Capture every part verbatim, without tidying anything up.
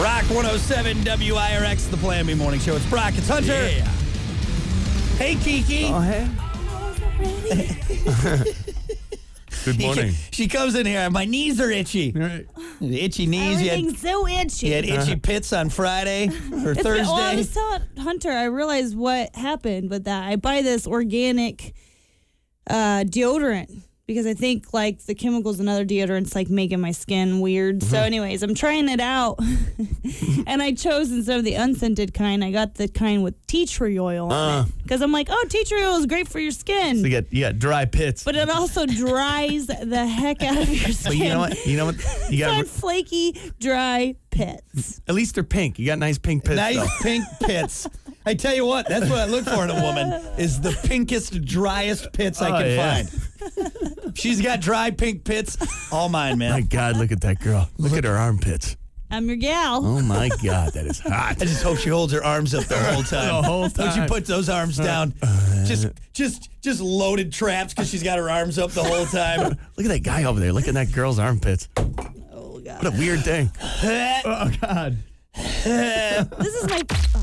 Rock one oh seven W I R X, the Plan B Morning Show. It's Brock. It's Hunter. Yeah. Hey, Kiki. Oh, hey. Good morning. She comes in here. My knees are itchy. Right. Itchy knees. You had, Everything's so itchy. you had itchy pits on Friday or It's been- Thursday. well, I was telling Hunter, I realized what happened with that. I buy this organic uh, deodorant because I think like the chemicals in other deodorants like making my skin weird. So, anyways, I'm trying it out, and I chose instead of the unscented kind, I got the kind with tea tree oil on Uh. it because I'm like, oh, tea tree oil is great for your skin, So you got, you got dry pits. but it also dries the heck out of your skin. But you know what? You know what? You So I got have flaky, dry pits. at least they're pink. You got nice pink pits. Nice though. pink pits. I tell you what, that's what I look for in a woman, is the pinkest, driest pits I Oh, can yeah. find. She's got dry pink pits. All mine, My man. God, look at that girl. Look at her armpits. I'm your gal. Oh my God, that is hot. I just hope she holds her arms up the whole time. The whole Don't you time. put those arms down. Just, just, just loaded traps because she's got her arms up the whole time. Look at that guy over there. Look at that girl's armpits. Oh, God. What a weird thing. Oh God. This is my.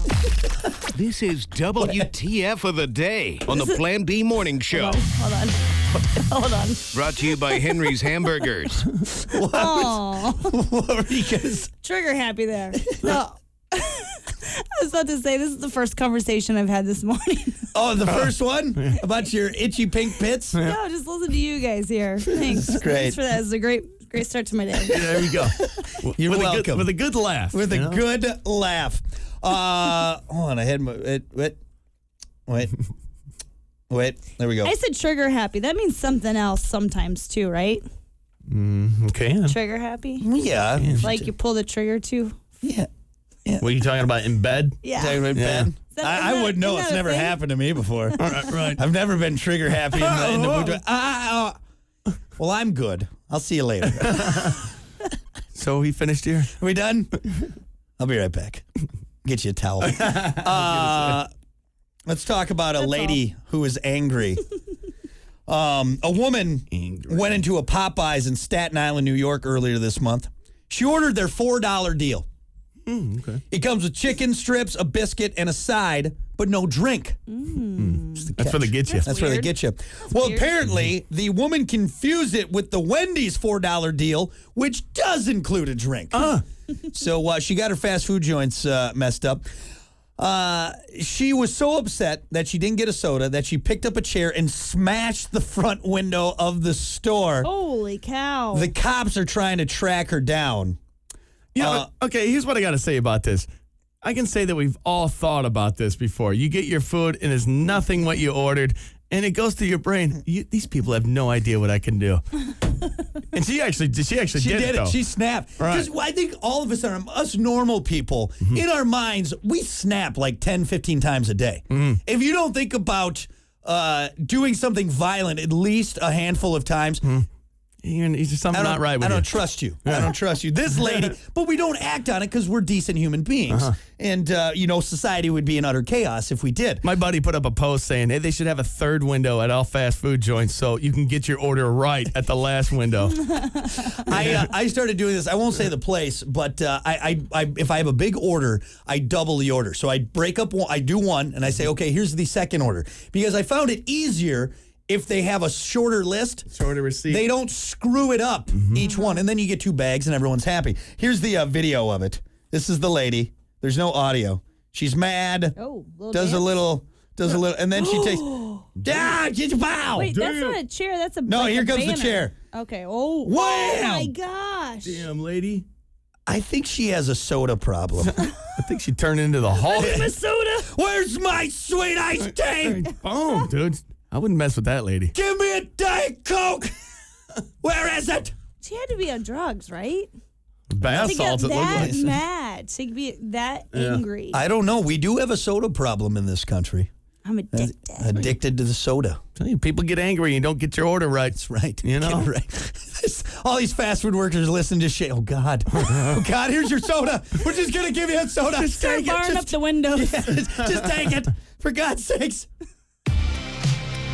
This is W T F of the day on the Plan B Morning Show. Hold on. Hold on. Brought to you by Henry's Hamburgers. Oh, What were you gonna say? trigger happy there. No. I was about to say this is the first conversation I've had this morning. Oh, the first one about your itchy pink pits. No, just listen to you guys here. Thanks. This is great. Thanks for that. It's a great, great start to my day. There you go. You're with A welcome. good, with a good laugh. With a you know? good laugh. Uh, hold on, I had my wait, wait, wait, wait. There we go. I said trigger happy. That means something else sometimes too, right? Okay. Trigger happy. Yeah, Like you pull the trigger too. yeah. What are you talking about in bed? Yeah. Talking about Yeah. Ben? Is that- I, is I that- wouldn't know. isn't It's that a never thing? happened to me before. right, right. I've never been trigger happy in the, in the boot. Ah, ah, well, I'm good. I'll see you later. So he finished here? Are we done? I'll be right back. Get you a towel. Uh, let's talk about a That's lady who is angry. Um, a woman Angry. went into a Popeyes in Staten Island, New York earlier this month. She ordered their four dollar deal. okay. It comes with chicken strips, a biscuit, and a side, but no drink. That's where they get you. That's where they weird. get you. Well, weird. apparently, the woman confused it with the Wendy's four dollar deal, which does include a drink. So uh, she got her fast food joints uh, messed up. Uh, she was so upset that she didn't get a soda that she picked up a chair and smashed the front window of the store. Holy cow. The cops are trying to track her down. You know, Uh, okay, here's what I got to say about this. I can say that we've all thought about this before. You get your food and it's nothing what you ordered, and it goes through your brain. You, these people have no idea what I can do. And she actually, she actually She did, did it. it. Though. She snapped. Right. Because I think all of us are, us normal people, in our minds, we snap like ten, fifteen times a day. If you don't think about uh, doing something violent at least a handful of times, You're, there's just something I don't, not right with I you. don't trust you. I don't trust you. This lady, but we don't act on it because we're decent human beings. Uh-huh. And, uh, you know, society would be in utter chaos if we did. My buddy put up a post saying, hey, they should have a third window at all fast food joints so you can get your order right at the last window. I uh, I started doing this. I won't say the place, but uh, I, I I if I have a big order, I double the order. So I break up one. I do one, and I say, okay, here's the second order, because I found it easier if they have a shorter list. Shorter receipt. They don't screw it up each one, and then you get two bags, and everyone's happy. Here's the uh, video of it. This is the lady. There's no audio. She's mad. Oh, little does a dance? little, does a little, and then she takes. Ah, just wow. Wait, that's not a chair. That's a No, like here a comes the banner. chair. Okay. Oh. Wham! Oh my gosh. Damn, lady. I think she has a soda problem. I think she turned into the Hulk. My soda. Where's my sweet iced tea? Boom, dude. I wouldn't mess with that lady. Give me a Diet Coke. Where is it? She had to be on drugs, right? Bath To get salts, it looked that like. mad. To be that angry. I don't know. We do have a soda problem in this country. I'm addicted. Addicted to the soda. Tell you, people get angry and you don't get your order right. That's right. You know? Get it right. This- all these fast food workers listen to shit. Oh, God. Oh, God, here's your soda. We're just going to give you a soda. Just Start take it. barring Just, up the windows. just take it. For God's sakes.